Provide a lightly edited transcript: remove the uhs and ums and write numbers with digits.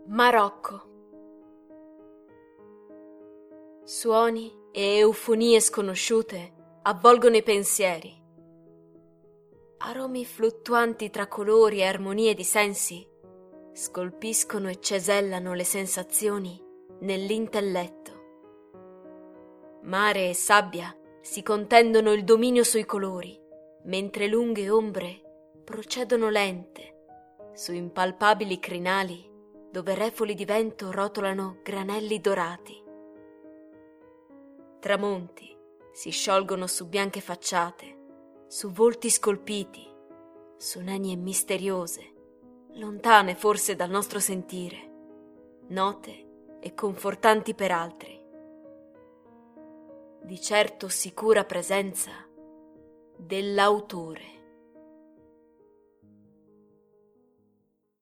Marocco. Suoni e eufonie sconosciute avvolgono i pensieri. Aromi fluttuanti tra colori e armonie di sensi scolpiscono e cesellano le sensazioni nell'intelletto. Mare e sabbia si contendono il dominio sui colori, mentre lunghe ombre procedono lente su impalpabili crinali dove refoli di vento rotolano granelli dorati. Tramonti si sciolgono su bianche facciate, su volti scolpiti, su nenie misteriose, lontane forse dal nostro sentire, note e confortanti per altri. Di certo sicura presenza dell'autore.